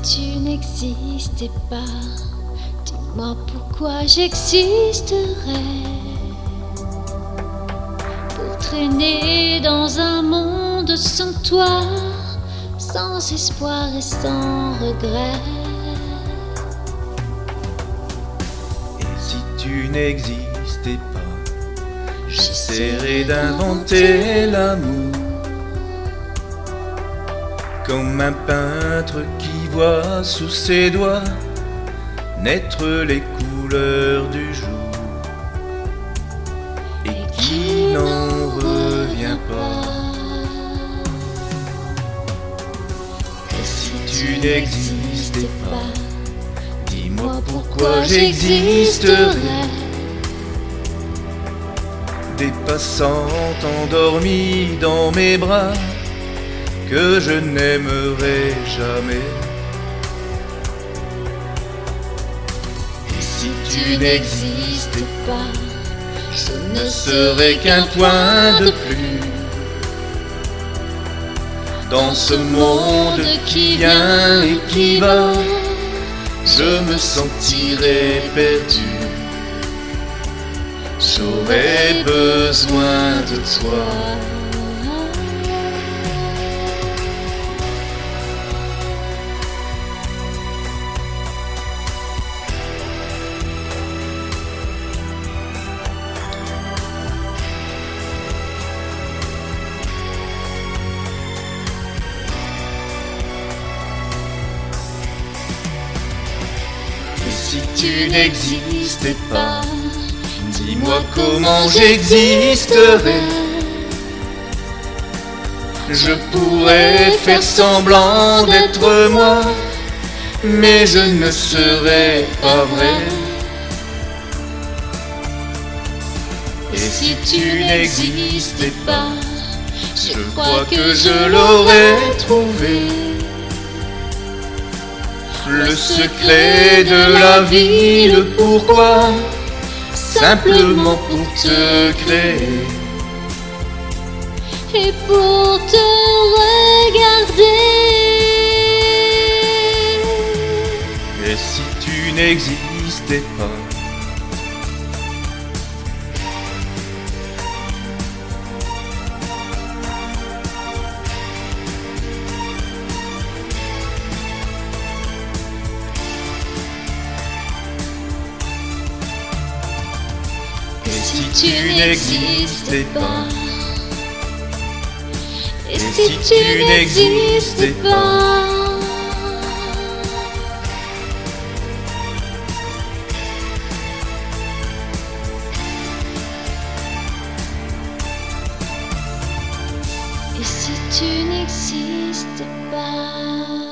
tu n'existais pas, dis-moi pourquoi j'existerais. Pour traîner dans un monde sans toi, sans espoir et sans regret. Et si tu n'existais pas, j'essaierais d'inventer l'amour, comme un peintre qui voit sous ses doigts naître les couleurs du jour et qui n'en revient pas. Et si tu n'existais pas, dis-moi pourquoi j'existerais. Des passantes endormies dans mes bras que je n'aimerai jamais. Et si tu n'existais pas, je ne serais qu'un point de plus dans ce monde qui vient et qui va. Je me sentirais perdu, j'aurais besoin de toi. Si tu n'existais pas, dis-moi comment j'existerais. Je pourrais faire semblant d'être moi, mais je ne serais pas vrai. Et si tu n'existais pas, je crois que je l'aurais trouvé. Le secret de la vie, le pourquoi, simplement pour te créer et pour te regarder. Et si tu n'existais pas, si tu n'existais pas, et si tu n'existais pas, et si tu n'existais pas.